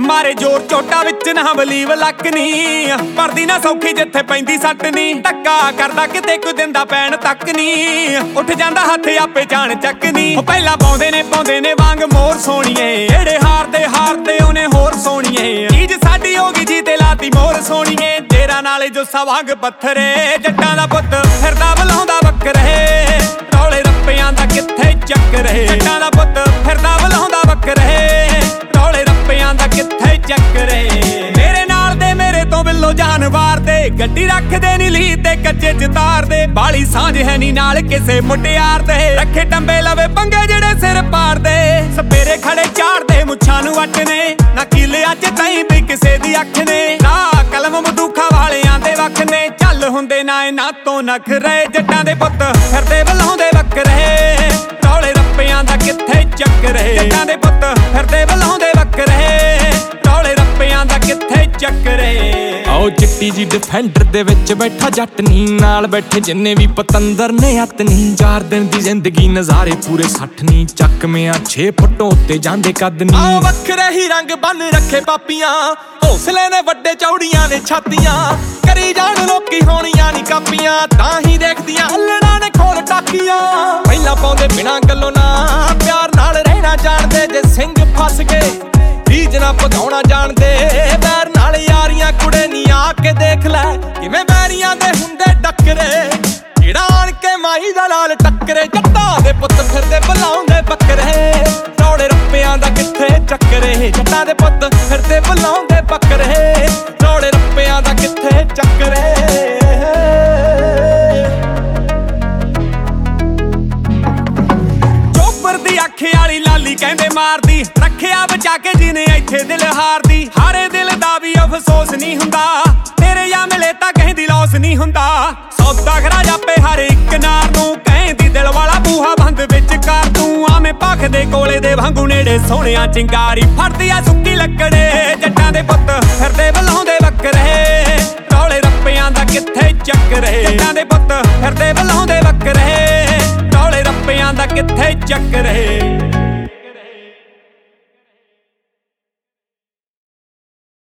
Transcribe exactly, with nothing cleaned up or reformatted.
ਮਾਰੇ ਜ਼ੋਰ ਝੋਟਾ ਵਿੱਚ ਨਾ ਬਲੀਵ ਲੱਕ ਨੀ ਪਰਦੀ ਨਾ ਸੌਖੀ ਜਿੱਥੇ ਪੈਂਦੀ ਸੱਟ ਨੀ ਧੱਕਾ ਕਰਦਾ ਕਿਤੇ ਕੋਈ ਦਿੰਦਾ ਪੈਣ ਤੱਕ ਨੀ ਉੱਠ ਜਾਂਦਾ ਹੱਥ ਆਪੇ ਜਾਣ ਚੱਕ ਨੀ ਉਹ ਪਹਿਲਾਂ ਪਾਉਂਦੇ ਨੇ ਪਾਉਂਦੇ ਨੇ ਵਾਂਗ ਮੋਰ ਸੋਣੀਏ ਜਿਹੜੇ ਹਾਰਦੇ ਹਾਰਦੇ ਉਹਨੇ ਹੋਰ ਸੋਣੀਏ ਚੀਜ਼ ਸਾਡੀ ਹੋ ਗਈ ਜੀ ਤੇ ਲਾਤੀ ਮੋਰ ਸੋਣੀਏ ਤੇਰਾ ਨਾਲੇ ਜੋ ਸਵਾਂਗ ਪੱਥਰੇ ਜੱਟਾਂ ਦਾ ਪੁੱਤ ਫਿਰਦਾ ਬਲਾਉਂਦਾ ਬੱਕਰੇ ਰੌਲੇ ਰੱਪਿਆਂ ਦਾ ਕਿੱਥੇ ਚੱਕਰੇ ਜੱਟਾਂ ਦਾ ਪੁੱਤ ਫਿਰਦਾ ਬਲਾਉਂਦਾ ਬੱਕਰੇ ਰੌਲੇ ਰੱਪਿਆਂ ਦਾ ਕਿੱਥੇ ਚੱਕਰੇ ਮੇਰੇ ਨਾਲ ਦੇ ਮੇਰੇ ਤੋਂ ਬਿੱਲੋ ਜਾਨਵਾਰ ਦੇ ਗੱਡੀ ਰੱਖਦੇ ਨੀ ਲੀ ਤੇ ਕੱਚੇ ਚ ਤਾਰ ਦੇ ਬਾਲੀ ਸਾਂਝ ਹੈ ਨੀ ਨਾਲ ਕਿਸੇ ਮੁਟਿਆਰ ਦੇ ਰੱਖੇ ਟੰਬੇ ਲਵੇ ਪੰਗੇ ਜਿਹੜੇ ਸਿਰ ਪਾੜਦੇ ਸਪੇਰੇ ਖੜੇ ਝਾੜਦੇ ਮੁੱਛਾਂ ਨੂੰ ਵੱਟ ਨੇ ਨਾ ਕੀਲਿਆਂ ਚ ਤਈ ਵੀ ਕਿਸੇ ਦੀ ਅੱਖ ਨੇ ਨਾ ਕਲਮ ਮਦੂਖਾ ਵਾਲਿਆਂ ਦੇ ਵੱਖ ਨੇ ਚੱਲ ਹੁੰਦੇ ਨਾ ਇਹਨਾਂ ਤੋਂ ਨਖਰੇ ਜੱਟਾਂ ਦੇ ਪੁੱਤ ਫਿਰਦੇ ਬਲਾਉਂਦੇ ਬੱਕਰੇ ਰੌਲੇ ਰੱਪਿਆਂ ਦਾ ਕਿੱਥੇ ਚੱਕਰੇ ਜੱਟਾਂ ਦੇ ਪੁੱਤ ਫਿਰਦੇ ਬਲਾਉਂਦੇ ਬੱਕਰੇ ਰੌਲੇ ਰੱਪਿਆਂ ਦਾ ਕਿੱਥੇ ਚੱਕਰੇ ਆਓ ਚਿੱਟੀ ਜੀ ਡਿਫੈਂਡਰ ਦੇ ਵਿੱਚ ਬੈਠਾ ਜੱਟ ਨੀ ਨਾਲ ਬੈਠੇ ਜਿੰਨੇ ਵੀ ਪਤੰਦਰ ਨੇ ਹੱਤ ਨੀ ਚਾਰ ਦਿਨ ਦੀ ਜ਼ਿੰਦਗੀ ਨਜ਼ਾਰੇ ਪੂਰੇ ਸੱਠ ਨੀ ਚੱਕਮਿਆਂ ਛੇ ਫੁੱਟ ਉੱਤੇ ਜਾਂਦੇ ਕੱਦ ਨੀ ਆਓ ਵੱਖਰੇ ਹੀ ਰੰਗ ਬੰਨ ਰੱਖੇ ਪਾਪੀਆਂ ਹੌਸਲੇ ਨੇ ਵੱਡੇ ਚੌੜੀਆਂ ਨੇ ਛਾਤੀਆਂ ਕਰੀ ਜਾਣ ਲੋਕੀ ਹੋਣੀਆਂ ਨੀ ਕਾਪੀਆਂ ਤਾਂ ਹੀ ਦੇਖਦੀਆਂ ਹੱਲਣਾ ਨੇ ਖੋਲ ਟਾਕੀਆਂ ਪਹਿਲਾਂ ਪਾਉਂਦੇ ਬਿਨਾਂ ਗੱਲੋਂ ਨਾ ਪਿਆਰ ਨਾਲ ਰਹਿਣਾ ਜਾਣਦੇ ਜੇ ਸਿੰਘ ਫਸ ਗਏ ਰੀਝ ਨਾ ਭਗਾਉਣਾ ਜਾਣਦੇ ਬੈਰ ਨਾਲ ਯਾਰੀਆਂ ਕੁੜੇ ਨੀ ਆ ਕੇ ਦੇਖ ਲੈ ਕਿਵੇਂ ਬੈਰੀਆਂ ਦੇ ਹੁੰਦੇ ਡੱਕਰੇ ਜਿਹੜਾ ਆਣ ਕੇ ਮਾਈ ਦਾ ਲਾਲ ਟੱਕਰੇ ਜੱਟਾਂ ਦੇ ਪੁੱਤ ਫਿਰਦੇ ਬਲਾਉਂਦੇ ਬੱਕਰੇ ਰੌਲੇ ਰੱਪਿਆਂ ਦਾ ਕਿੱਥੇ ਚੱਕਰੇ ਜੱਟਾਂ ਦੇ ਪੁੱਤ ਫਿਰਦੇ ਬਲਾਉਂਦੇ ਬੱਕਰੇ ਰੌਲੇ ਰੱਪਿਆਂ ਦਾ ਕਿੱਥੇ ਚੱਕਰੇ ਅੱਖ ਵਾਲੀ ਲਾਲੀ ਕਹਿੰਦੇ ਮਾਰਦੀ ਰੱਖਿਆ ਬਚਾ ਕੇ ਜਿਹਨੇ ਇੱਥੇ ਦਿਲ ਹਾਰਦੀ ਹਾਰੇ ਦਿਲ ਦਾ ਵੀ ਅਫਸੋਸ ਨਹੀਂ ਹੁੰਦਾ ਤੇਰੇ ਜਾਂ ਮਿਲੇ ਤਾਂ ਕਹਿੰਦੀ ਲੋਸ ਨਹੀਂ ਹੁੰਦਾ ਸੌਦਾ ਖਰਾ ਜਾਪੇ ਹਰ ਇੱਕ ਨਾਰ ਨੂੰ ਕਹਿੰਦੀ ਦਿਲ ਵਾਲਾ ਬੂਹਾ ਬੰਦ ਵਿੱਚ ਕਰ ਤੂੰ ਆਵੇਂ ਭਖ ਦੇ ਕੋਲੇ ਦੇ ਵਾਂਗੂ ਨੇੜੇ ਸੋਹਣਿਆਂ ਚਿੰਗਾਰੀ ਫੜਦੀ ਆ ਸੁੱਕੀ ਲੱਕੜੇ ਜੱਟਾਂ ਦੇ ਪੁੱਤ ਫਿਰਦੇ ਬਲਾਉਂਦੇ ਬੱਕਰੇ ਰੌਲੇ ਰੱਪਿਆਂ ਦਾ ਕਿੱਥੇ ਚੱਕਰੇ ਜੱਟਾਂ ਦੇ ਪੁੱਤ ਫਿਰਦੇ ਬਲਾਉਂਦੇ ਬੱਕਰੇ ਰੌਲੇ ਰੱਪਿਆਂ ਦਾ ਕਿੱਥੇ ਚੱਕਰੇ।